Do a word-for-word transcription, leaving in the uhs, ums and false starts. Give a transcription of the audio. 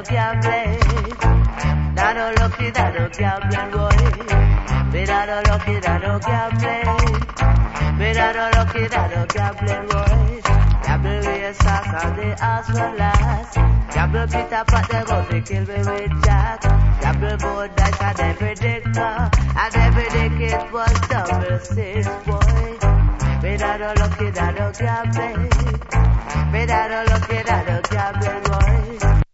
no gambling. That no lucky, that no gambling, boy. Me that no lucky, that no gambling. Me that no lucky, that no gambling, boy. Gamble with a sack and they ask for last. Gamble Peter Pat, they go to kill me with Jack. Gamble board dice and every predictor. And every day it was double six, boy. Me that no lucky, that no gambling. Me that no